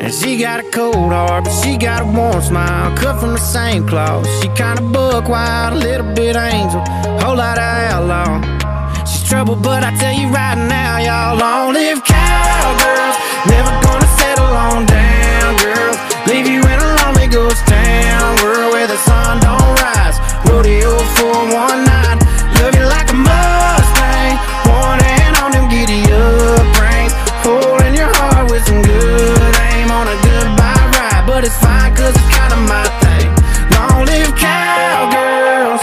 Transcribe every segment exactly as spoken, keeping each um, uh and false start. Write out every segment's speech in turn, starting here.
And she got a cold heart, but she got a warm smile, cut from the same cloth. She kinda buck wild, a little bit angel, whole lot of outlaw. She's trouble, but I tell you right now, y'all, long live cowgirls. Never gonna settle on down, girls. Leave you in a lonely ghost town, world where the sun don't rise. Rodeo for one night, love you like a Mustang. One hand on them giddy up reins, holding your heart with some good aim on a goodbye ride. But it's fine, cause it's kinda my thing. Long live cowgirls.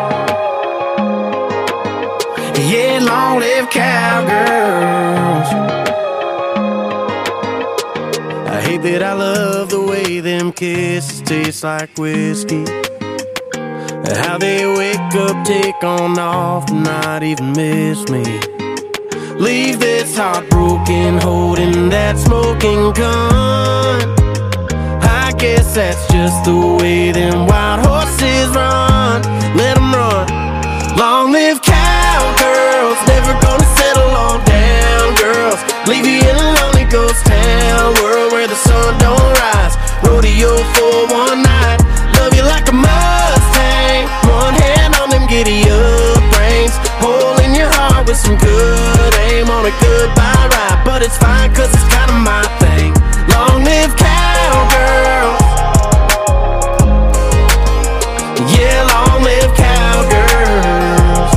Yeah, long live cowgirls. I hate that I love the way them kisses taste like whiskey. How they wake up, take on off, not even miss me. Leave this heartbroken, holding that smoking gun. I guess that's just the way them wild horses run. Let them run. Long live cowgirls, never gonna settle on down, girls. Leave you in a lonely ghost town, world where the sun don't rise. Rodeo for one night, love you like a Mustang. One hand on them giddy up reins, holding your heart with some good aim on a goodbye ride. But it's fine, cause it's kinda my thing. Long live cowgirls. Yeah, long live cowgirls.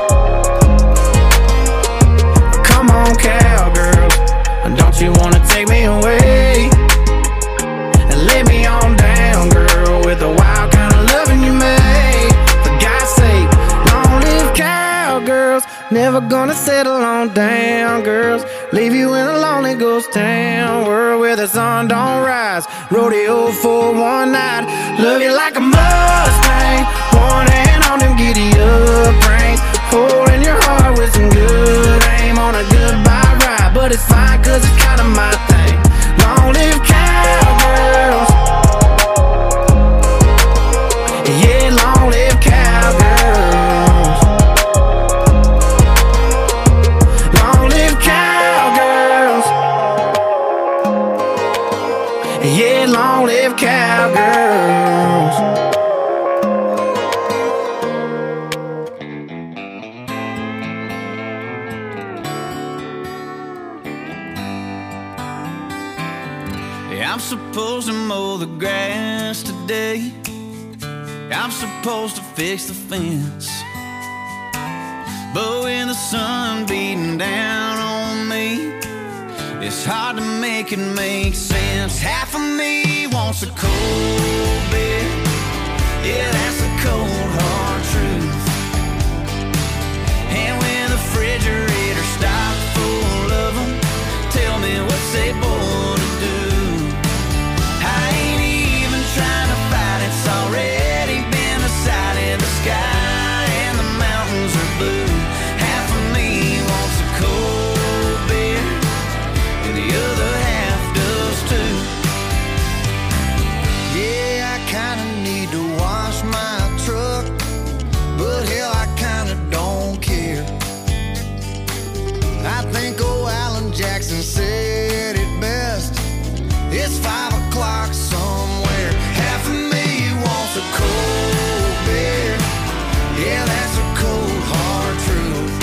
Come on, cowgirls, don't you wanna take me away and lay me on down, girl, with the wild kind of loving you made. For God's sake, long live cowgirls. Never gonna settle on down, girls. Leave you in a lonely ghost town, world where the sun don't rise. Rodeo for one night, love you like a Mustang. One hand on them giddy up reins, holding your heart with some good aim on a goodbye ride. But it's fine, cause it's kinda my thing. Long live cowgirls. Yeah, long live cowgirls. Long live cowgirls. Yeah, long live cowgirls. I'm supposed to mow the grass today. I'm supposed to fix the fence. But when the sun beating down on me, it's hard to make it make sense. Half of me wants a cold beer. Yeah, that's a cold hard truth. And when the refrigerator stocked full of them, tell me what's they born to do. I ain't even trying to fight, it's already been decided. The sky and the mountains are blue. Half of me wants a cold beer, and the other half does too. Yeah, I kinda need to wash my truck, but hell, I kinda don't care. I think old Alan Jackson said it best. It's five o'clock somewhere. Half of me wants a cold beer. Yeah, that's a cold hard truth.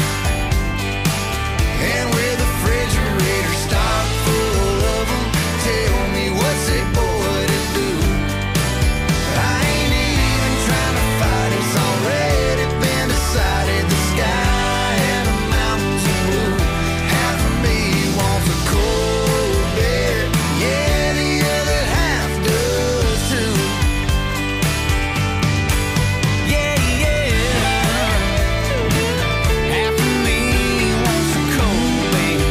And with the refrigerator stocked full of them, tell me what's a boy to do. I ain't even trying to fight, it's already been decided. The sky and the mountains are blue. Half of me wants a cold beer. Yeah, the other half does too. Yeah, yeah. Half of me wants a cold beer.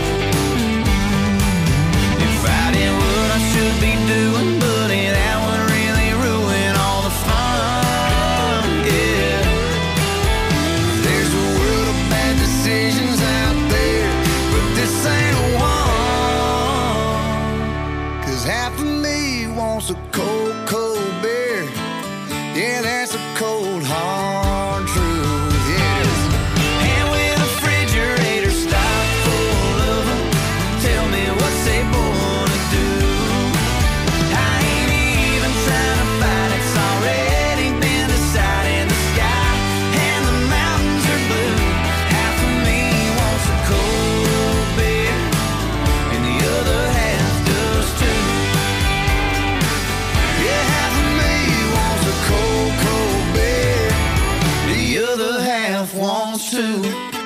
If I did what I should be doing, buddy, that would really ruin all the fun. Yeah. There's a world of bad decisions out there, but this ain't one. Cause half of me wants a cold, cold beer. Yeah, that's a cold, hard truth. Yes. And with the refrigerator stocked full of them, tell me what's they born to do. to.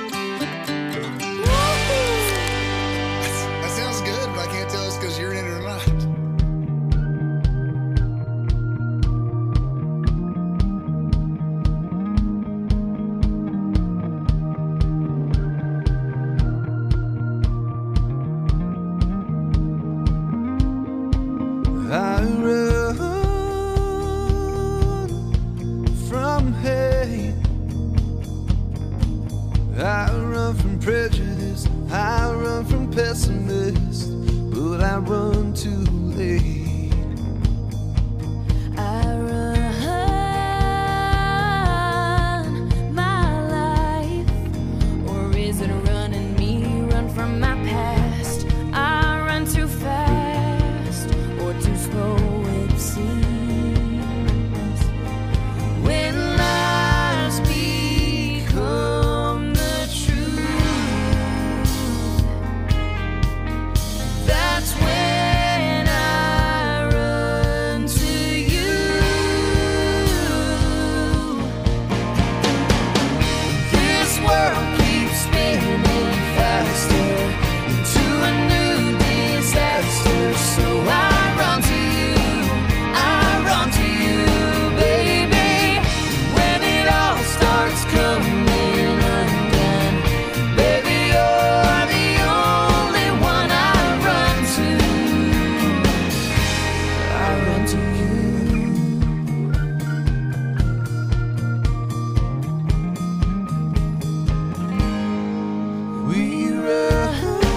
That sounds good, but I can't tell it's because you're in it or not. I run from hate. I run from prejudice. I run from pessimists, but I run too late. I run my life, or is it running me? Run from my past. I run too fast, or too slow it seems. When lies become the truth, that's when I run to you. This world keeps spinning faster into a new disaster, so I run to you, I run to you, baby. When it all starts coming undone, baby, you're the only one I run to. I run to you. We run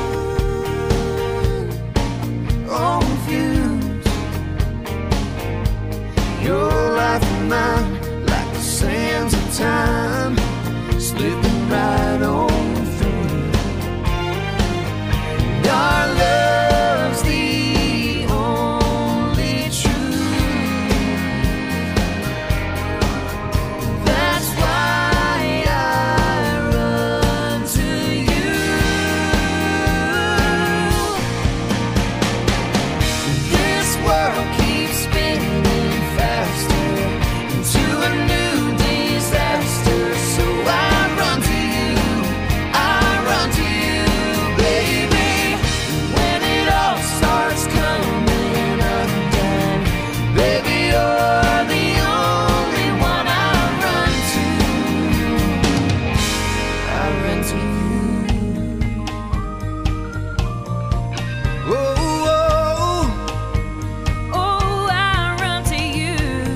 on fumes. Your life and mine, like the sands of time, slipping right on through. And our love's the only truth. That's why I run to you. This world keeps spinning faster into a new disaster, so I run to you, I run to you, baby. When it all starts coming undone, baby, you're the only one I run to. I run to you. Whoa, whoa. Oh, I run to you.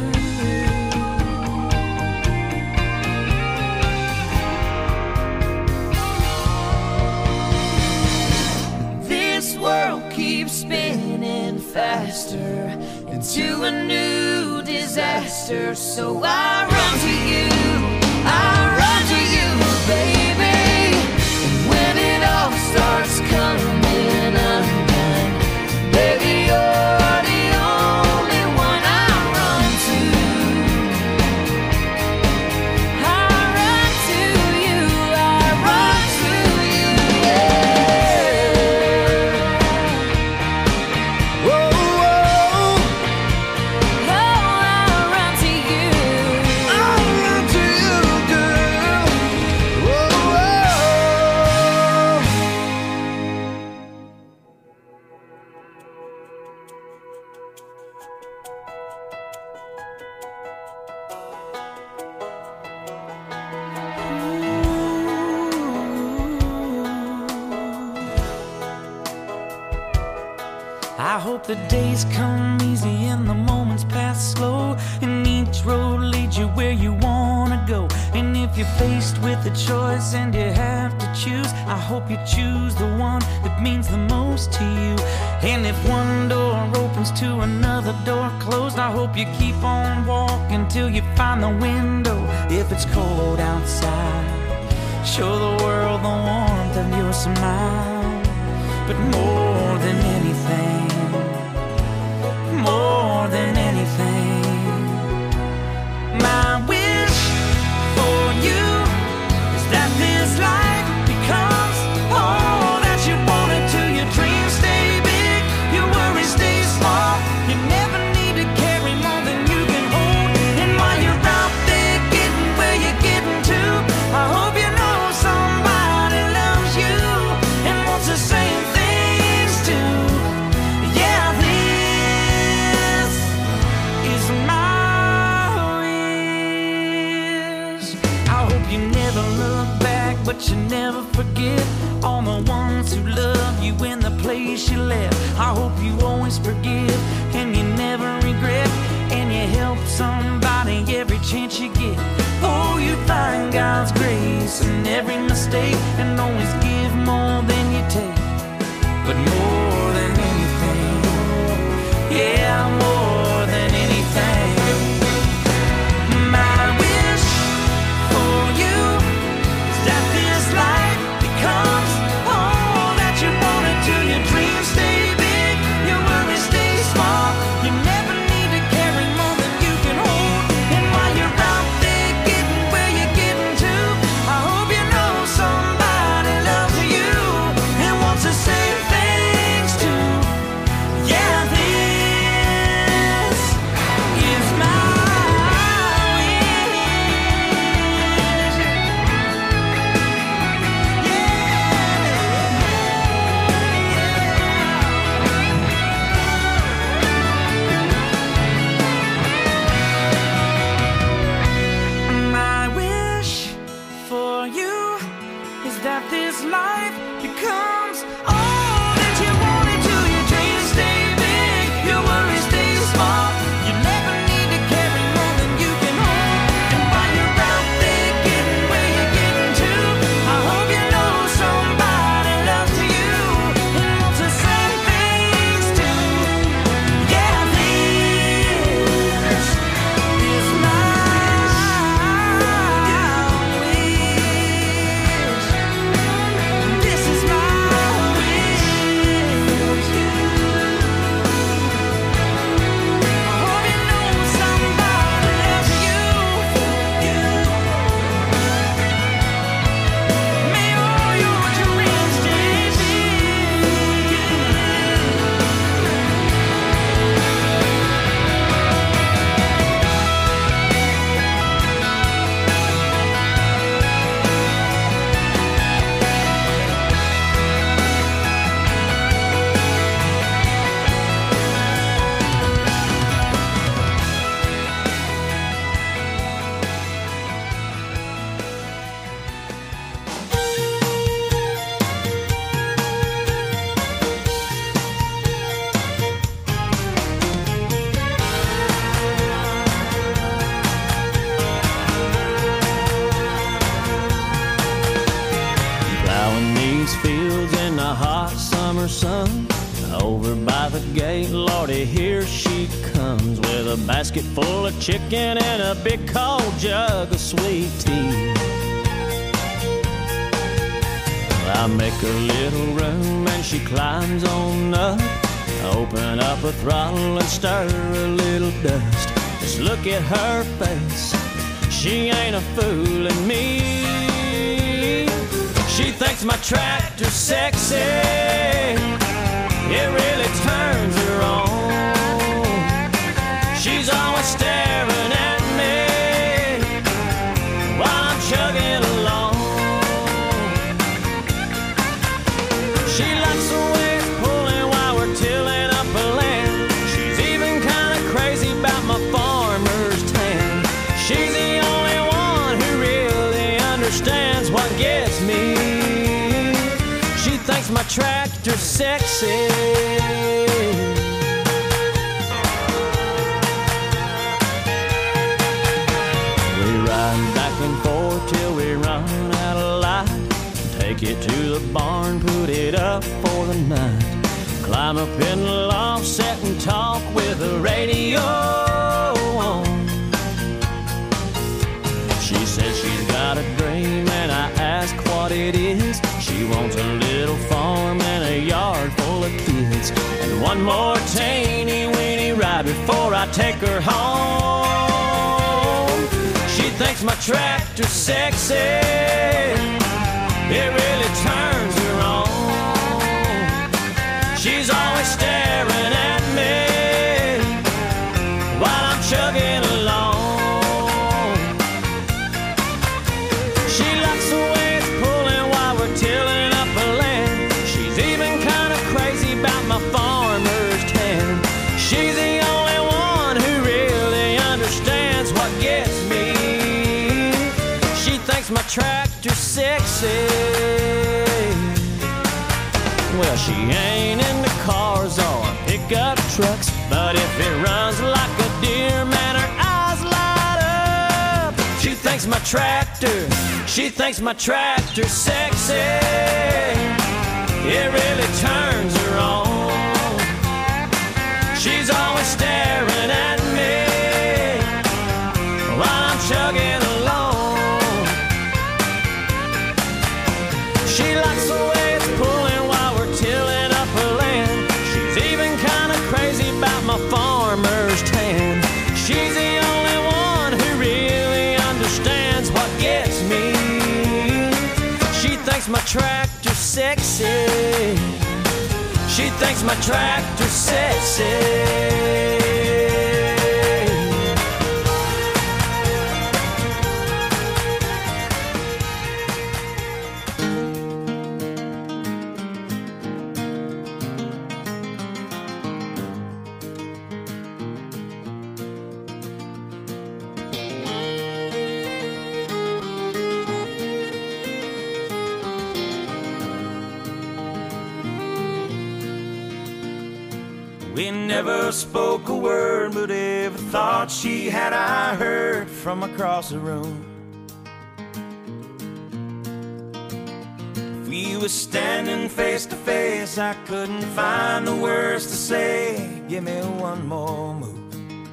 This world keeps spinning faster into a new disaster, so I run to you, I run to you, baby. And when it all starts coming undone, baby, you're the only one I run to. I run to you, I run to you, yeah. Whoa, whoa. Oh, I run to you. I run to you, girl. Whoa, whoa. I hope the days come easy and the moments pass slow, and each road leads you where you wanna go. And if you're faced with a choice and you have to choose, I hope you choose the one that means the most to you. And if one door opens to another door closed, I hope you keep on walking till you find the window. If it's cold outside, show the world the warmth of your smile. But more than anything, more than anything, my wish for you is that this life becomes all that you want it to. Your dreams stay big, your worries stay small. You never need to carry more than you can hold. And while you're out there getting where you're getting to, I hope you know forget all the ones who love you in the place you left. I hope you always forgive and you never regret, and you help somebody every chance you get. Oh, you find God's grace in every mistake and always give more than you take. But more than anything, yeah, more than anything, my wish for you is that this life becomes all that you wanted to. Your dreams stay big, your worries stay small. You never need to carry more than you can hold. And while you're out there getting where you're getting to, I hope you know somebody loves you and wants to say thanks to. Yeah, this is my My wish for you is that this life becomes all that you wanted to. Your dreams stay big, your worries stay small. You never need to carry more than you can hold. And while you're out there getting where you're getting to, I hope you know somebody loves you and wants to say thanks to. Yeah, this is my wish. This is my wish. I hope you know somebody loves you. May all your dreams stay big. Plowing these fields in the hot summer sun. Over by the gate, Lordy, here she comes with a basket full of chicken and a big cold jug of sweet tea. I make a little room and she climbs on up. Open up a throttle and stir a little dust. Just look at her face, she ain't a fooling me. She thinks my tractor's sexy, it really turns her on. She's always staring at me while I'm chugging along. She likes the way it's pulling while we're tilling up a land. She's even kinda crazy about my farmer's tan. She's the only one who really understands what gets me. She thinks my tractor's sexy. We ride back and forth till we run out of light. Take it to the barn, put it up for the night. Climb up in the loft, sit and talk with the radio on. She says she's got a dream and I ask what it is. She wants a little farm and a yard full of kids, and one more teeny weeny ride before I take her home. She thinks my tractor's sexy, it really turns her on. She's always staring at me while I'm chugging along. She likes the way it's pulling while we're tilling up a land. She's even kind of crazy about my farmer's tan. She's the only one who really understands what gets me. She thinks my tractor's sexy. Well, she ain't into cars or pickup trucks, but if it runs like a deer, man, her eyes light up. She thinks my tractor, she thinks my tractor sexy. It really turns her on. She's always staring at me while I'm chugging along. She likes the way it's pulling while we're tilling up her land. She's even kind of crazy about my farmer's tan. She's the only one who really understands what gets me. She thinks my tractor's sexy. She thinks my tractor's sexy. We never spoke a word, but every thought she had I heard from across the room. If we were standing face to face, I couldn't find the words to say. Give me one more move.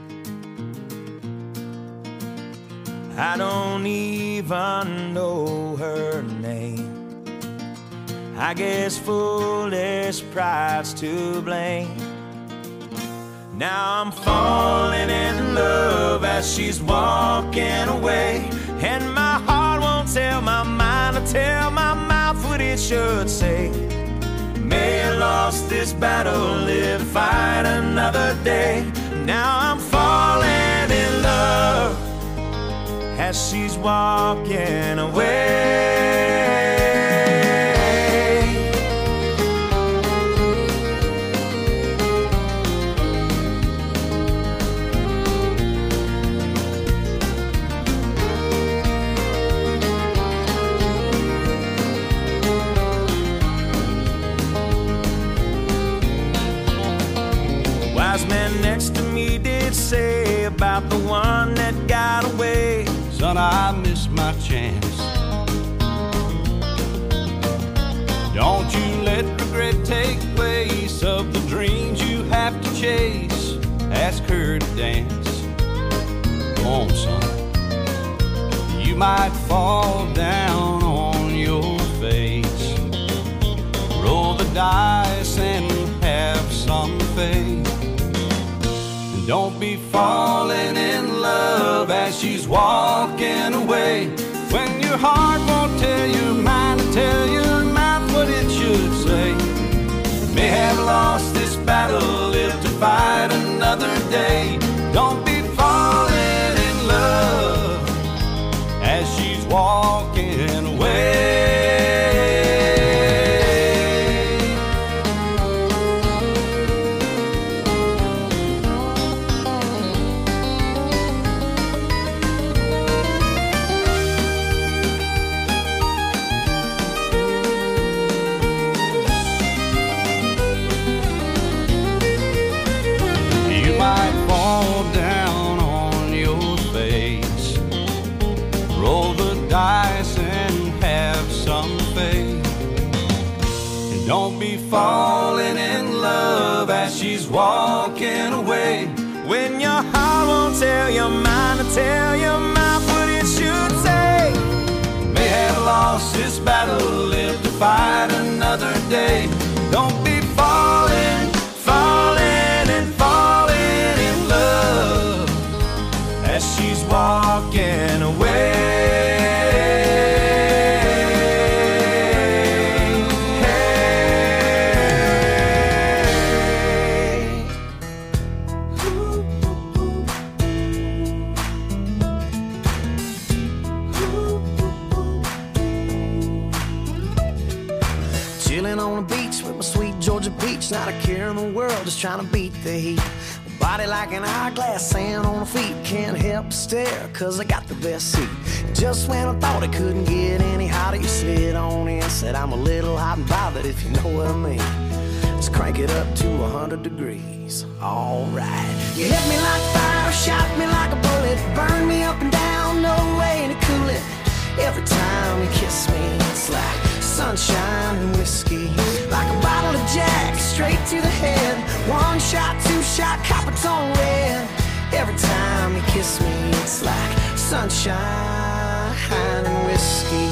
I don't even know her name. I guess foolish pride's to blame. Now I'm falling in love as she's walking away, and my heart won't tell my mind or tell my mouth what it should say. May have lost this battle, live to fight another day. Now I'm falling in love as she's walking away. Wise man next to me did say about the one that got away, son, I missed my chance. Don't you let regret take place of the dreams you have to chase. Ask her to dance. Come on, son. You might fall down on your face. Roll the dice and have some faith. Don't be falling in love as she's walking away, when your heart won't tell your mind to tell your mouth what it should say. May have lost this battle, live to fight another day. Don't be falling in love as she's walking away. Don't be falling in love as she's walking away, when your heart won't tell your mind to tell your mouth what it should say. May have lost this battle, live to fight another day. Don't be falling, falling and falling in love as she's walking away. Not a care in the world, just trying to beat the heat. Body like an hourglass, sand on the feet. Can't help but stare, cause I got the best seat. Just when I thought it couldn't get any hotter, you slid on in, said I'm a little hot and bothered, if you know what I mean. Let's crank it up to a hundred degrees. Alright. You hit me like fire, shot me like a bullet, burn me up and down, no way to cool it. Every time you kiss me, it's like sunshine and whiskey. Like a bottle of Jack, straight to the head. One shot, two shot, Coppertone red. Every time you kiss me, it's like sunshine and whiskey.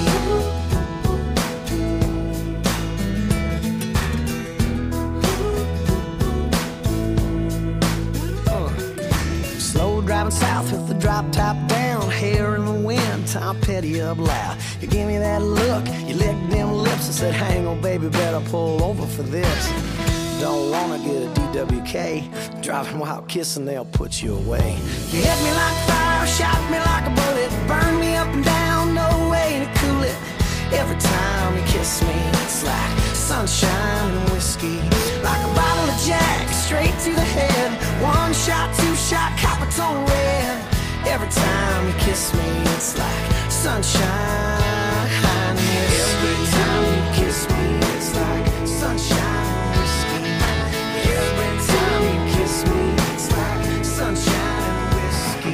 Driving south with the drop top down, hair in the wind, Tom Petty up loud. You give me that look, you licked them lips and said, hang on baby, better pull over for this. Don't wanna get a D W K, driving while kissing, they'll put you away. You hit me like fire, shot me like a bullet, burn me up and down, no way to cool it. Every time you kiss me, it's like sunshine and whiskey. Like a bottle of Jack, straight to the head. One shot, two shot, Coppertone red. Every time you kiss me, it's like sunshine and whiskey. Every time you kiss me, it's like sunshine and whiskey. Every time you kiss me, it's like sunshine and whiskey.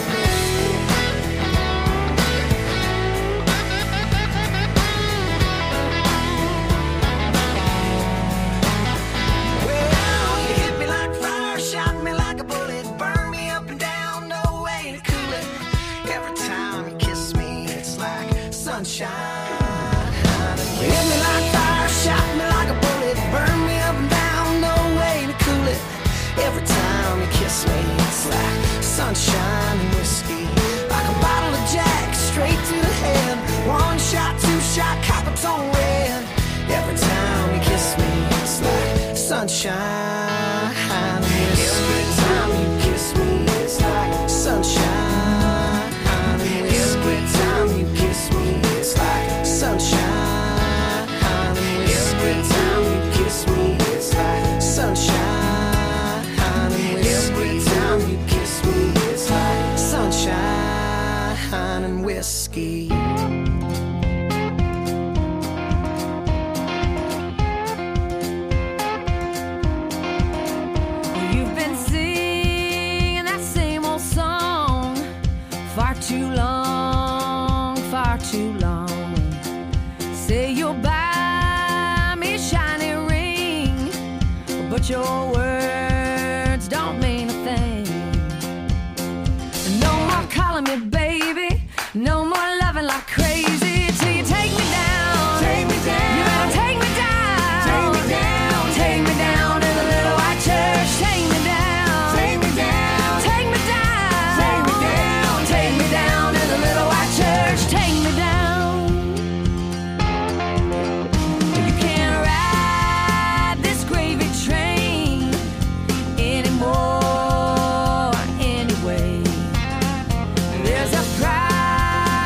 Sunshine. You hit me like fire, shot me like a bullet, burn me up and down, no way to cool it. Every time you kiss me, it's like sunshine and whiskey. Like a bottle of Jack, straight to the head. One shot, two shot, Coppertone red. Every time you kiss me, it's like sunshine and whiskey. Every time you kiss me, it's like sunshine and whiskey. Every time you kiss me, it's like sunshine and whiskey. Every time you kiss me, it's like sunshine and whiskey. Every time you kiss me, it's like sunshine and whiskey. You've been singing that same old song far too long, far too long. Say you'll buy me a shiny ring, but your words don't mean a thing. No more calling me baby, no more loving like crazy, till you take me down. Take me down. You better take me down. Take me down. Take me down to the little white church. Take me down. Take me down. Take me down. Take me down. Take me down to the little white church. Take me down. You can't ride this gravy train anymore anyway. There's a price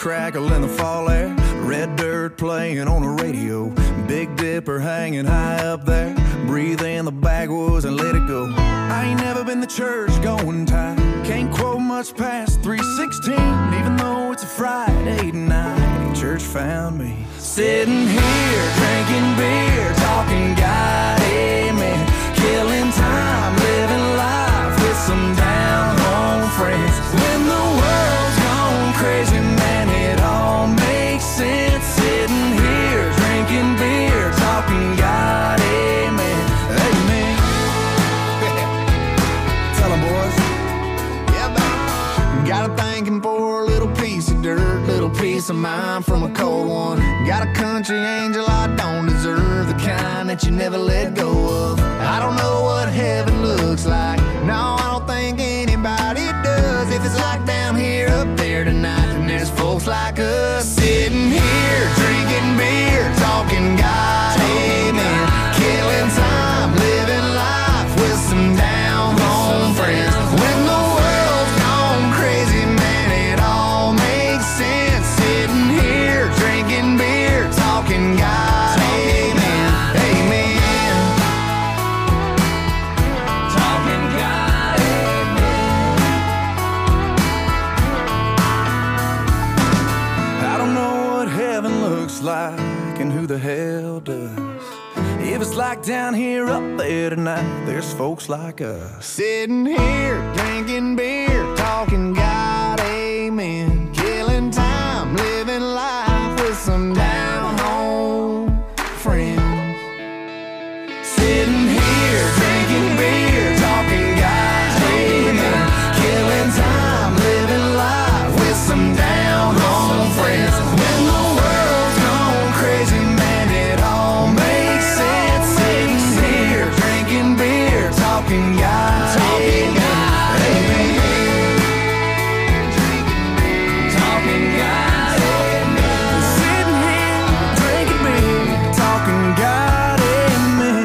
crackle in the fall air, red dirt playing on the radio, Big Dipper hanging high up there. Breathe in the backwoods and let it go. I ain't never been to church going type, can't quote much past three sixteen, even though it's a Friday night. Church found me sitting here drinking beer, talking God, amen, killing time, living life with some down home friends. When the world's gone crazy, man, it all makes sense. Sitting here drinking beer, talking God, amen, amen. Tell them, boys. Yeah, baby. Got a thanking for a little piece of dirt, little piece of mind from a cold one. Got a country angel I don't deserve, the kind that you never let go of. I don't know what heaven looks like, no, I don't think anybody does. If it's like down here, up there tonight, then there's folks like us sitting here drinking beer, talking God, amen, killing time, living life with some down home friends. When the world's gone crazy, man, it all makes sense. Sitting here drinking beer, talking God, amen, amen, talking God, amen. I don't know what heaven looks like, and who the hell does. If it's like down here, up there tonight, there's folks like us Sitting here drinking beer, talking God, amen, killing time, living life with some down home friends. Sitting here drinking beer, talking God, amen, killing time, living life with some down home friends. When the world's gone crazy, man, it all makes sense. Sitting here drinking beer, talking God, talking God, amen, talking God, amen. sitting here drinking beer, talking God, amen.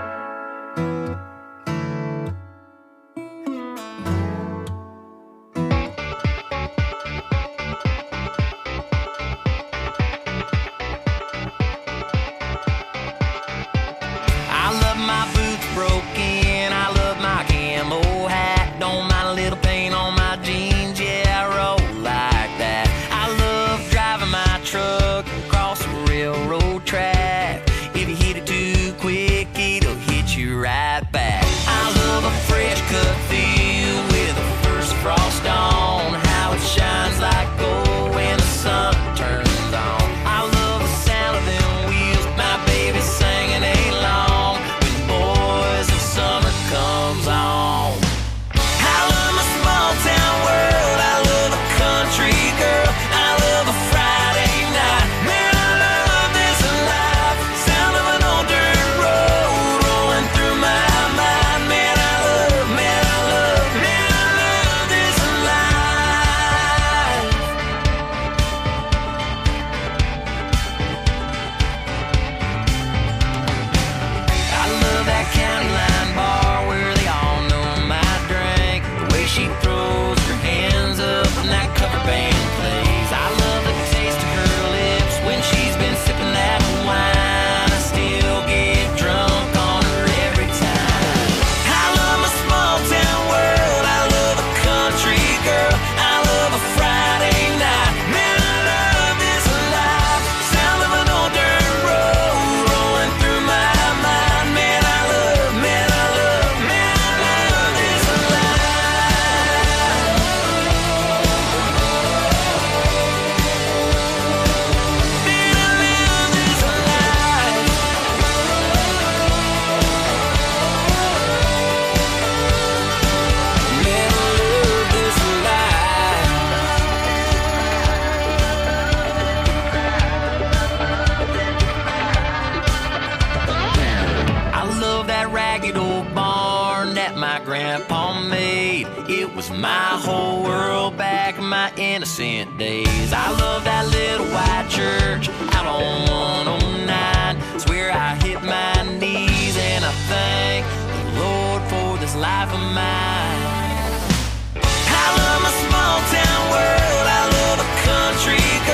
I love my boots broken, I love my camo hat, don't mind a little paint on my jeans, yeah, I roll like that. I love driving my truck across the railroad track. If you hit it too quick, it'll hit you right back. I love a fresh cut field with the first frost on, how it shines like gold when the sun turns on. I love the sound of them wheels, my baby singing along when boys of summer comes on. I love my small town world, I love a country girl, I love a Friday night, man, I love this life. Sound of an old dirt road rolling through my mind, man, I love, man, I love, man, I love this life. I love that county line bar where they all know my drink, the way she throws her hands up when that cover band plays. I love the taste of her lips when she's been sipping that wine. I still get drunk on her every time. I love my small town world, I love a country girl, I love a Friday night, man, I love this life. Sound of an old dirt road rolling through my mind, man, I love, man, I love, man, I love this life. Man, I love this life. Man, I love this life. I love that ragged old barn that my grandpa made. It was my whole world back in my innocent days. I love that little white church out on one oh nine. Swear I hit my knees and I thank the Lord for this life of mine. I love my small town world, I love a country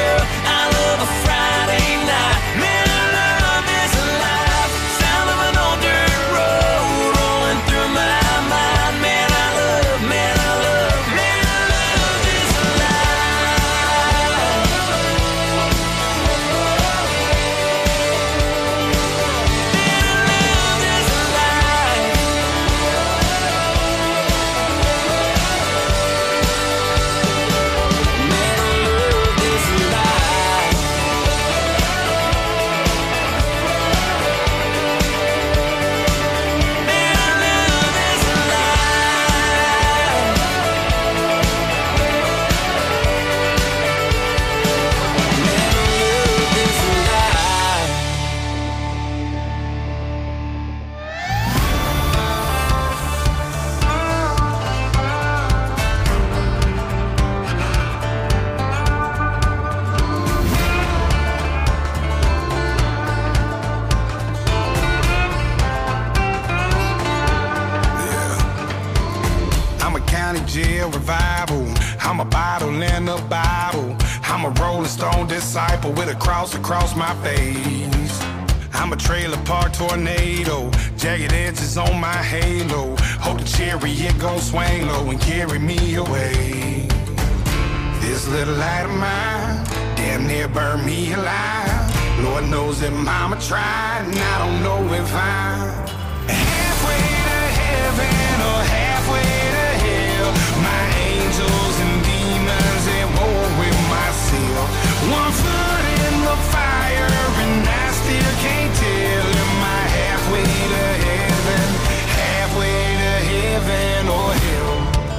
County Jail revival. I'm a bottle in a Bible. I'm a Rolling Stone disciple with a cross across my face. I'm a trailer park tornado, jagged edges on my halo. Hope the chariot gon' swing low and carry me away. This little light of mine damn near burned me alive. Lord knows that mama tried, and I don't know if I'm halfway to heaven or halfway to hell. My angels and demons at war with myself. One foot in the fire and I still can't tell. Am I halfway to heaven, halfway to heaven or hell?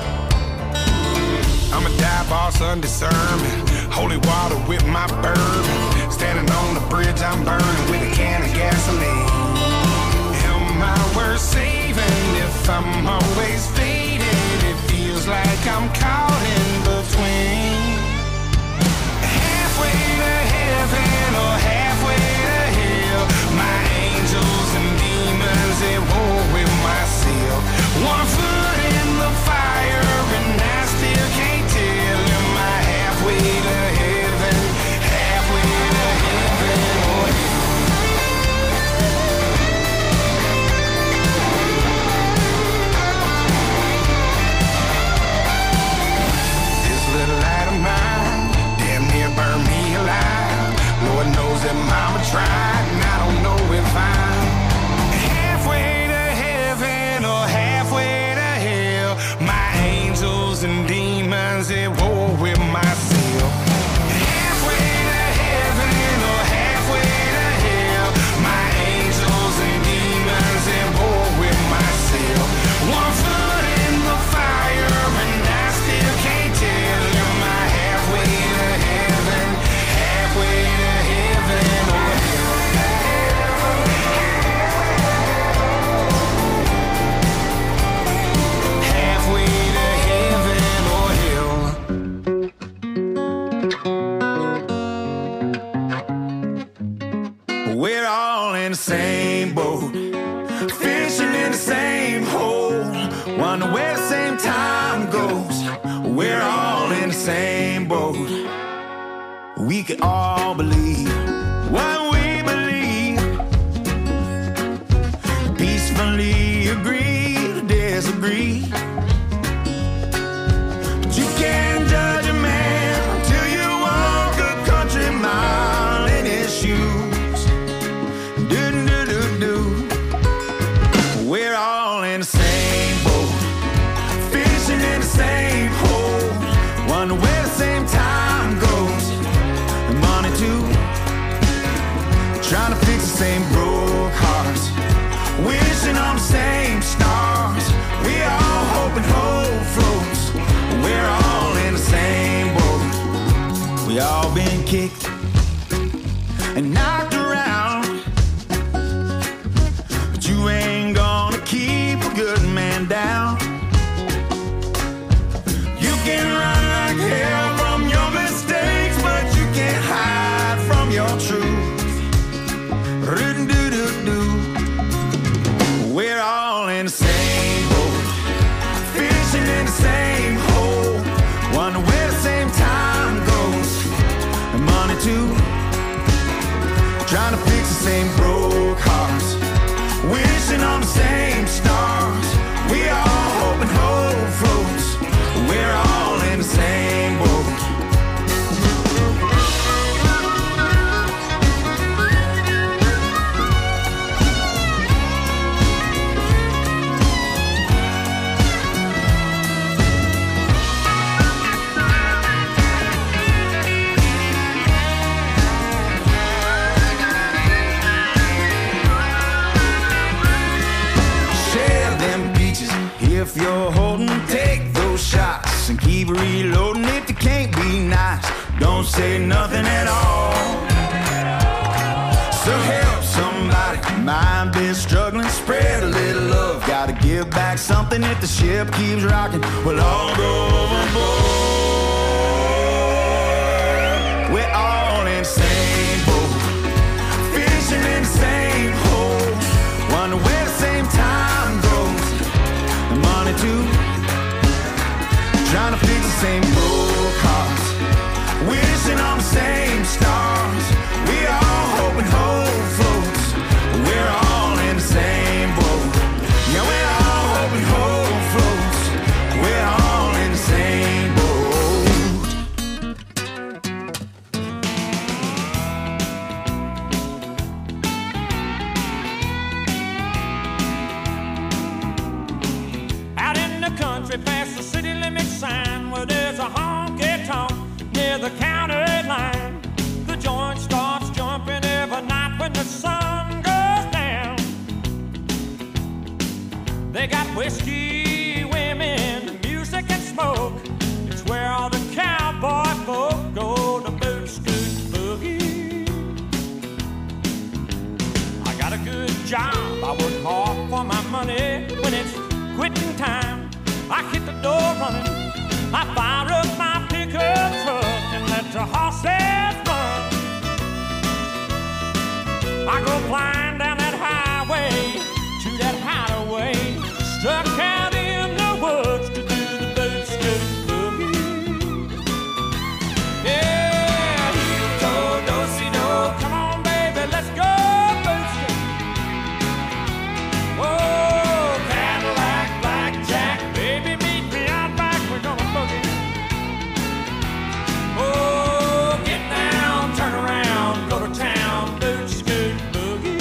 I'm a dive boss undiscernment, holy water with my bourbon. Standing on the bridge I'm burning with a can of gasoline. Am I worth saving if I'm always faded? It feels like I'm caught in between. Halfway to heaven or halfway to hell. My angels and demons at war with myself. One foot in the fire and I still can't tell. Am I halfway to heaven, halfway to heaven or hell? This little light of mine damn near burned me alive. Lord knows that mama tried, and I don't know if I'm halfway to heaven or halfway to hell. My angels and demons at war with myself. Halfway to heaven or halfway to hell. My angels and demons at war with myself. One foot in the fire and I still can't tell. Am I halfway to heaven, halfway to heaven or hell? Halfway to heaven or hell. We're all in the same boat, fishing in the same hole, wonder where the same time goes. We're all in the same boat. We can all believe what we believe, peacefully agree to disagree. But you can't judge a man until you walk a country mile in his shoes. Do do do do. We're all in the same boat, fishing in the same hole, wonder where the same time goes. And money too, trying to fix the same broke hearts, wishing on the same stars. We all hoping hope floats. We're all in the same boat. We all been kicked and knocked around, but you ain't gonna keep a good man down. You can run like hell from your mistakes, but you can't hide from your truth. Ru-do-do-do. We're all in the same boat, fishing in the same hole, wonder where the same time goes. And money too, trying to fix the same broke hearts, wishing on the same stars. We all hoping hope floats. We're all in the same boat. Share them peaches if you're holding. Take those shots and keep reloading. If you can't be nice, don't say nothing at all. So help somebody, mind been struggling. Spread a little love, gotta give back something. If the ship keeps rocking, we'll all go overboard. We're all in the same boat, fishing in the same hole, wonder where the same time goes. And money too, trying to fix the same broke hearts, wishing on the same stars. We all hope and hope floats, we're all in the same boat. Yeah, we're all hope and hope floats, we're all in the same boat. Out in the country past the city limit sign, where there's a honky-tonk near the county line. The joint starts jumping every night when the sun goes down. They got whiskey, women, music and smoke. It's where all the cowboy folk go to boot scoot boogie. I got a good job, I work hard for my money. When it's quitting time, I hit the door running. I fire up my pickup truck and let the horses run. I go flying down that highway to that hideaway, stuck out in the woods to do the boot scoot boogie. Yeah, heel toe, do-si-do, come on baby, let's go boot scoot. Whoa, Cadillac, blackjack, baby meet me out back, we're gonna boogie. Oh, get down, turn around, go to town, boot scoot boogie.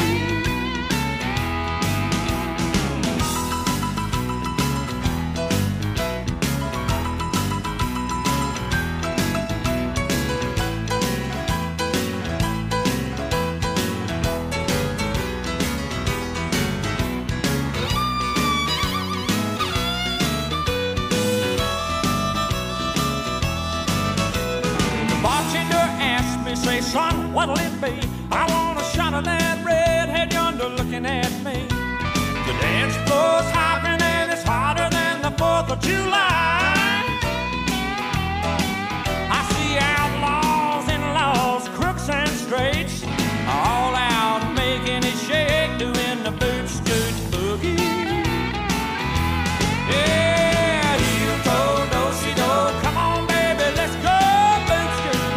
The bartender asked me, say, son, what'll it be? I want a shot of that redhead yonder looking at me. The dance floor's hopping and it's hotter than the fourth of July. I see outlaws and laws, crooks and straights, all out making it shake, doing the boot scoot boogie. Yeah, heel toe, do-si-do, come on baby, let's go boot scoot.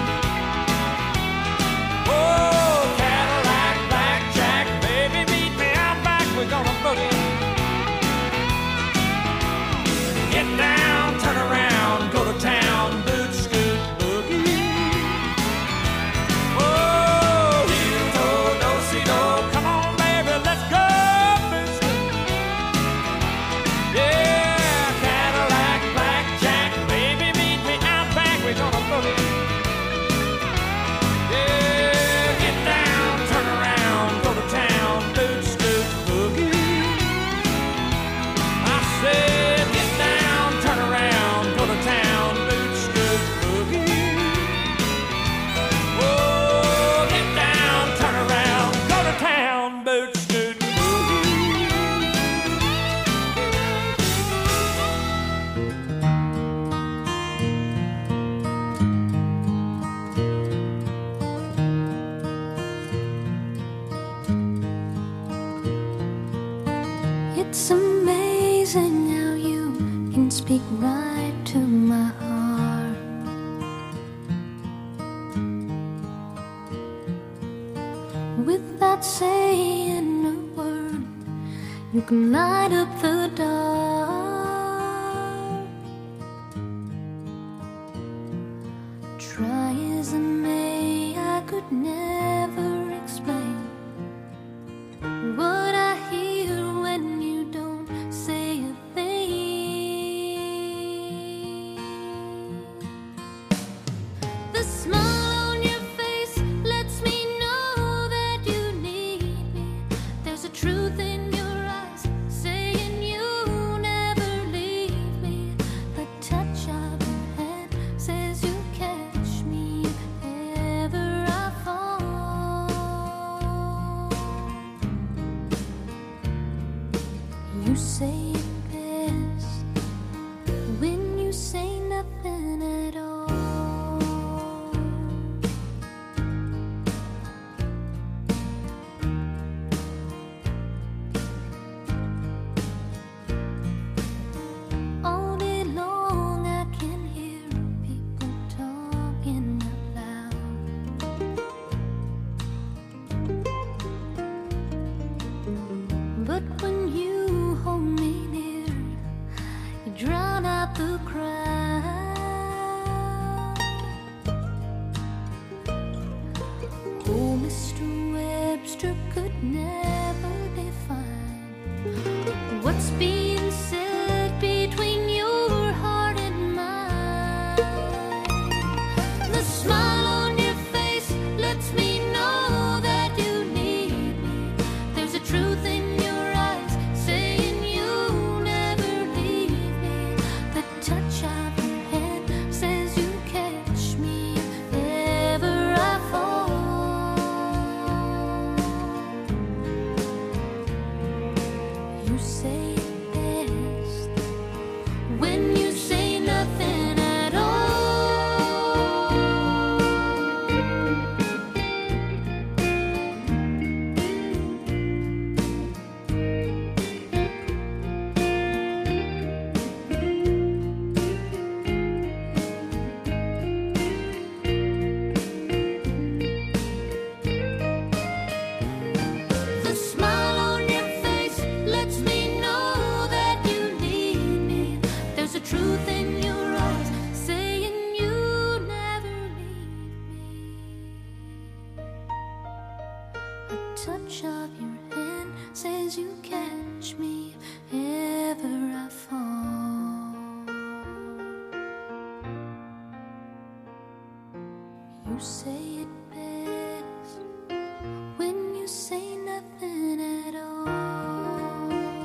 Oh, Cadillac, blackjack, baby meet me out back, we're gonna boogie. Get down, turn around, go to town, boot scoot boogie. Oh, heel toe, do-si-do, come on baby, let's go boot scoot. Yeah, Cadillac, blackjack, baby meet me out back, we're gonna boogie. Yeah, get down, turn around, go to town, boot scoot boogie. I said, get down, turn around, go to town, boot scoot boogie. Oh, get down, turn around, go to town, boot scoot boogie. It's amazing how you can speak right to my heart. Without saying a word, you can light up the dark. Try as I may, I could never explain what I hear when you don't say a thing. The smile on your face lets me know that you need me. There's a truth in your eyes saying you never leave me. The touch of your hand says you'll catch me if ever I fall. say it best when you say nothing at all.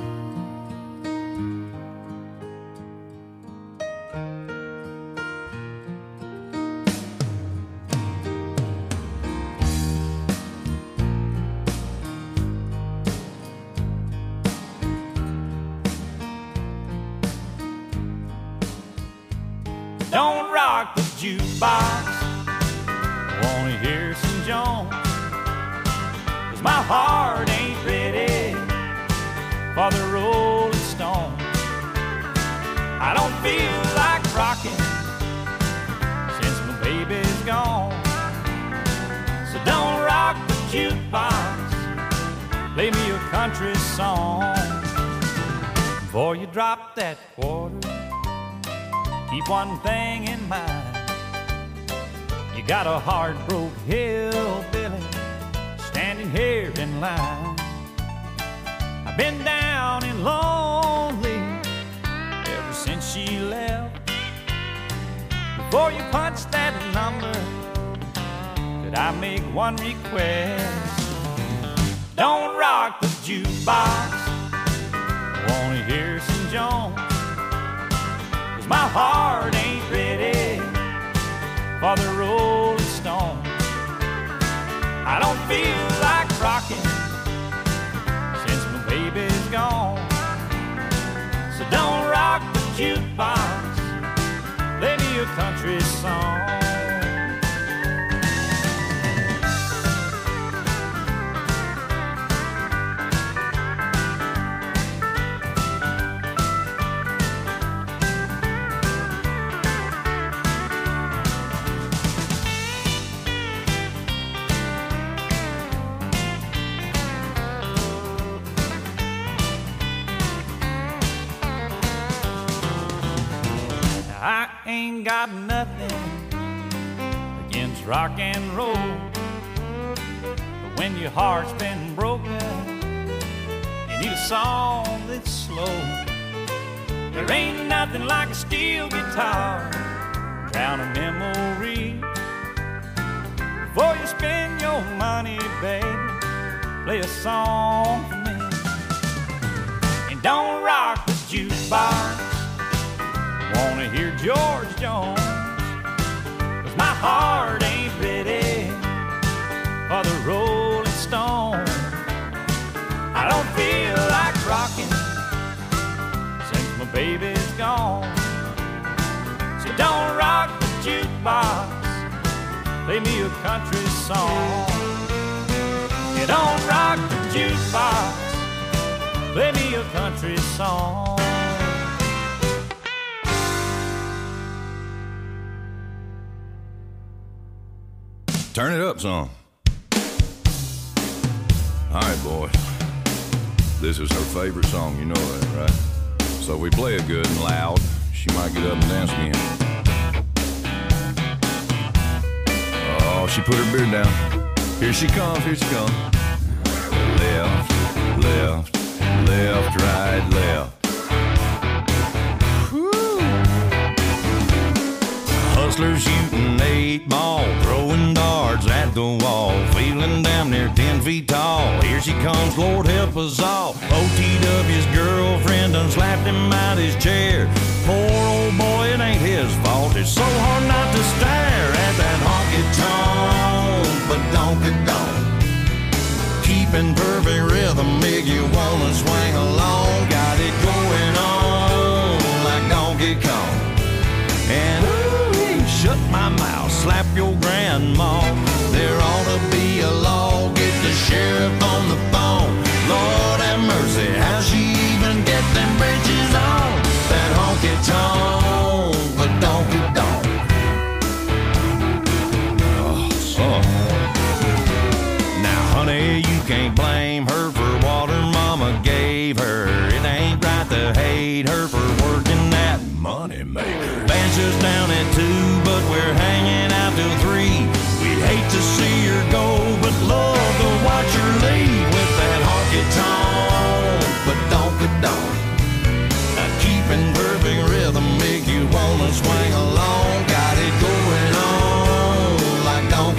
Don't rock the jukebox, I wanna hear some Jones, 'cause my heart ain't ready for the Rolling Stones. I don't feel like rocking since my baby's gone. So don't rock the jukebox, play me a country song. Before you drop that quarter, keep one thing in mind. You got a heart-broke hillbilly standing here in line. I've been down and lonely ever since she left. Before you punch that number, could I make one request? Don't rock the jukebox, I wanna hear some Jones. My heart ain't ready for the Rolling Stones. I don't feel like rocking since my baby's gone. So don't rock the jukebox, play me a country song. I ain't got nothing against rock and roll, but when your heart's been broken, you need a song that's slow. There ain't nothing like a steel guitar, drown a memory. Before you spend your money, baby, play a song for me. And don't rock the jukebox, wanna hear George Jones, 'cause my heart ain't ready for the Rolling Stone. I don't feel like rocking since my baby's gone. So don't rock the jukebox, play me a country song. You don't rock the jukebox, play me a country song. Turn it up some. All right, boys. This is her favorite song, you know that, right? So we play it good and loud. She might get up and dance again. Oh, she put her beard down. Here she comes, here she comes. Left, left, left, right, left. Hustlers shooting eight ball, throwing darts at the wall, feeling damn near ten feet tall. Here she comes, Lord help us all. O T W's girlfriend done slapped him out his chair. Poor old boy, it ain't his fault. It's so hard not to stare at that honky-tonk, but donk-a-donk. Keeping perfect rhythm, make you wanna swing along. Got it going on like Donkey Kong. And shut my mouth, slap your grandma. There ought to be a law, get the sheriff on the phone. Lord have mercy, how she even get them bridges on? That honky-tonk, but donk-a-donk. Oh, son. Now, honey, you can't blame her for what her mama gave her. It ain't right to hate her for working that money maker. Band's just down at two, but we're hanging out till three. We'd hate to see her go, but love to watch her leave with that honky-tonk, but donk-a-donk. Now keeping perfect rhythm make you wanna swing along. Got it going on like donk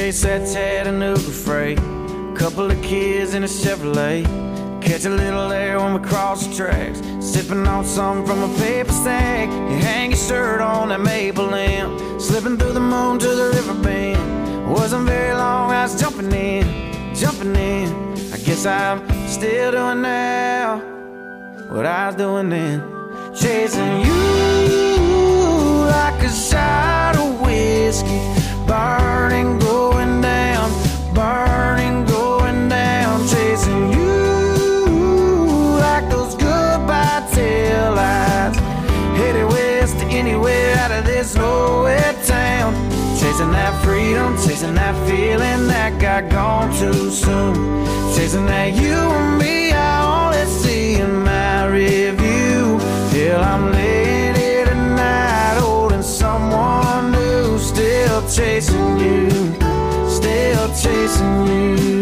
chase that Chattanooga freight. Couple of kids in a Chevrolet. Catch a little air when we cross the tracks. Sipping on something from a paper sack. You hang your shirt on that maple lamp. Slipping through the moon to the river bend. Wasn't very long, I was jumping in, jumping in. I guess I'm still doing now what I was doing then. Chasing you like a shot of whiskey. Burning, going down, burning, going down. Chasing you like those goodbye tail lights. Headed west to anywhere out of this nowhere town. Chasing that freedom, chasing that feeling that got gone too soon. Chasing that you and me, I only see in my review. Till I'm laying here tonight, holding someone new. Still chasing you, still chasing you.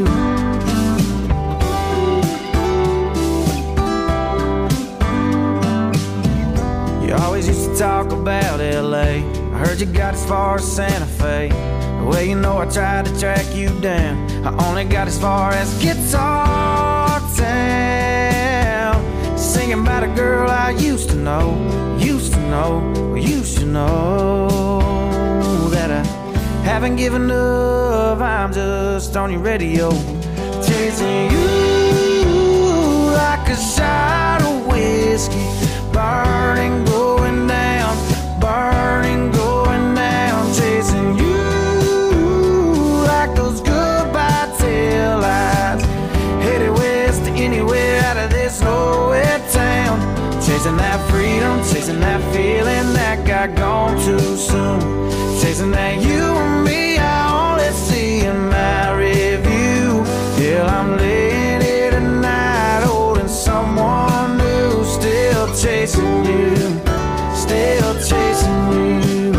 You always used to talk about L A. I heard you got as far as Santa Fe. Well, you know I tried to track you down. I only got as far as Guitar Town. Singing about a girl I used to know, used to know, used to know. That I haven't given up, I'm just on your radio. Chasing you like a shot of whiskey. Burning, going down, burning, going down. Chasing you like those goodbye tail lights. Headed west to anywhere out of this nowhere town. Chasing that freedom, chasing that feeling that got gone too soon. Chasing that you and me, I only see in my review. Till I'm laying here tonight, holding someone new. Still chasing you, still chasing you.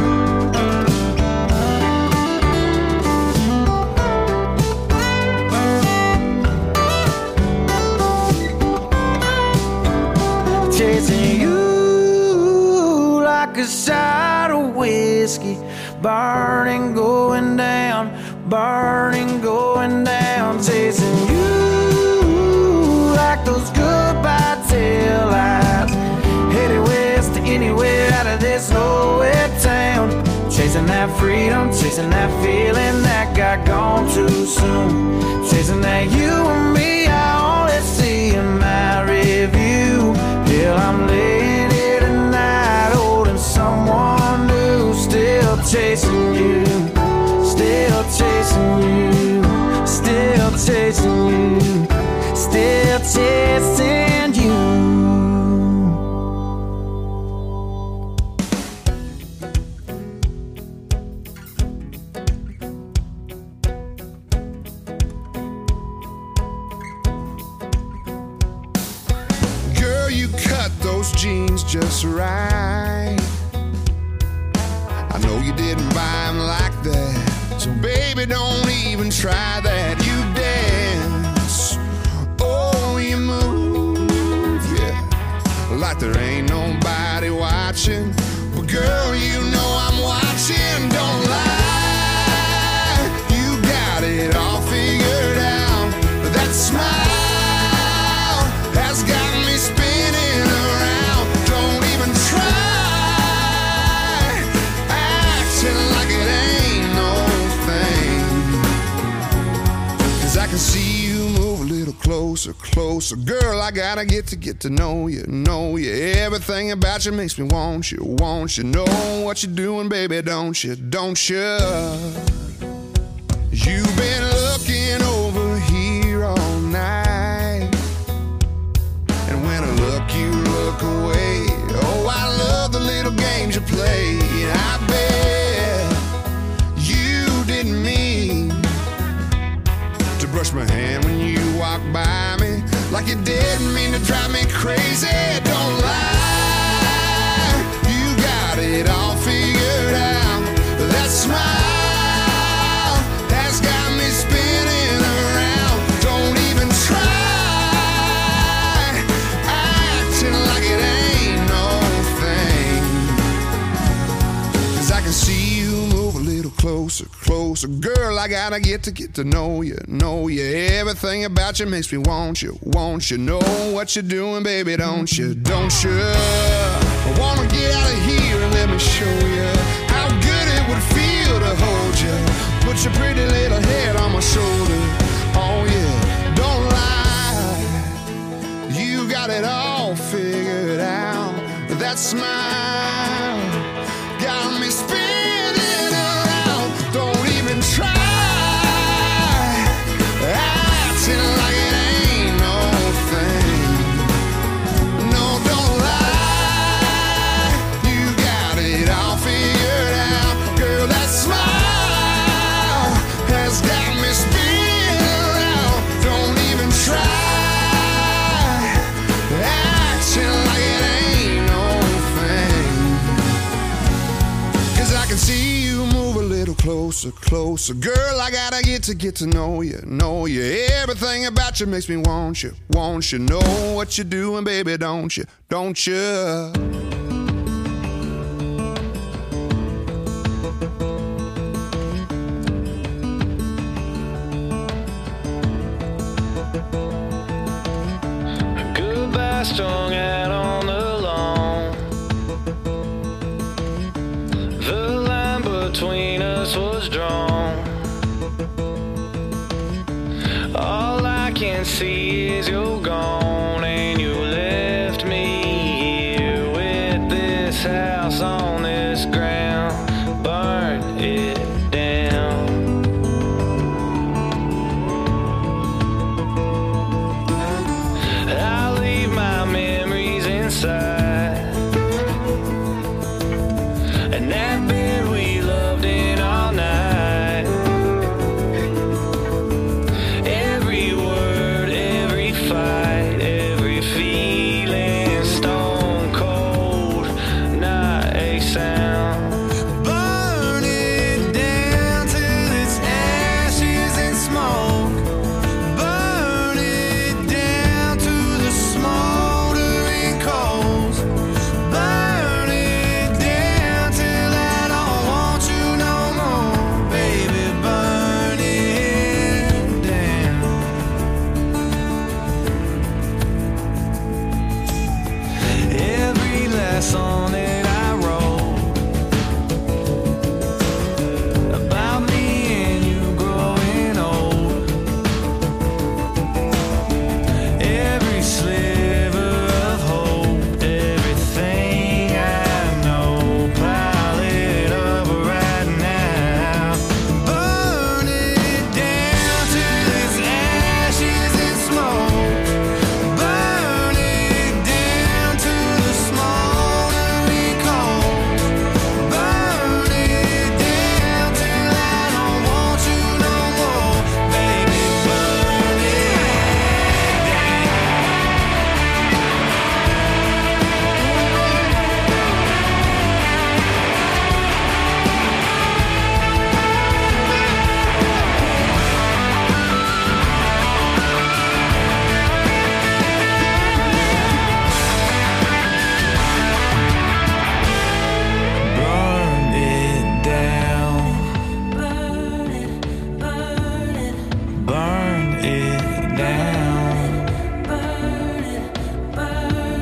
Chasing you like a shot of whiskey. Burning, going down, burning, going down. Chasing you like those goodbye tail lights. Headed west to anywhere out of this nowhere town. Chasing that freedom, chasing that feeling that got gone too soon. Chasing that you and me, I only see in my review. Till I'm laying here tonight, holding someone new. Still chasing you, still chasing you, still chasing you, still chasing you. Those jeans just right. I know you didn't buy them like that, so baby, don't even try that. You dance, oh, you move, yeah, like there ain't nobody watching. But girl, you know I'm watching, don't lie. You got it all figured out. That smile has got me spinning around. Don't even try acting like it ain't no thing. 'Cause I can see you move a little closer, closer. Girl, I gotta get to get to know you, know you. Everything about you makes me want you, want you. Know what you're doing, baby, don't you, don't you? You've been looking over here all night, and when I look, you look away. Oh, I love the little games you play. I bet you didn't mean to brush my hand when you walked by me, like you didn't mean to drive me crazy. Don't lie, you got it all figured out. That smile has got me spinning around. Don't even try acting like it ain't no thing. 'Cause I can see you move a little closer, closer. closer. Girl, I gotta get to get to know you, know you. Everything about you makes me want you, want you. Know what you're doing, baby, don't you, don't you? I wanna get out of here and let me show you how good it would feel to hold you. Put your pretty little head on my shoulder. Oh yeah, don't lie. You got it all figured out. That smile got me spinning around. Don't even try acting like it ain't no thing. No, don't lie. You got it all figured out. Girl, that smile has got me spinning around. Don't even try acting like it ain't no thing. 'Cause I can see you move a little closer, closer. Girl, I gotta get to get to know you, know you. Everything about you makes me want you, want you. Know what you're doing, baby, don't you, don't you? Goodbye strung out on the lawn. The line between us was drawn. All I can see is you're gone.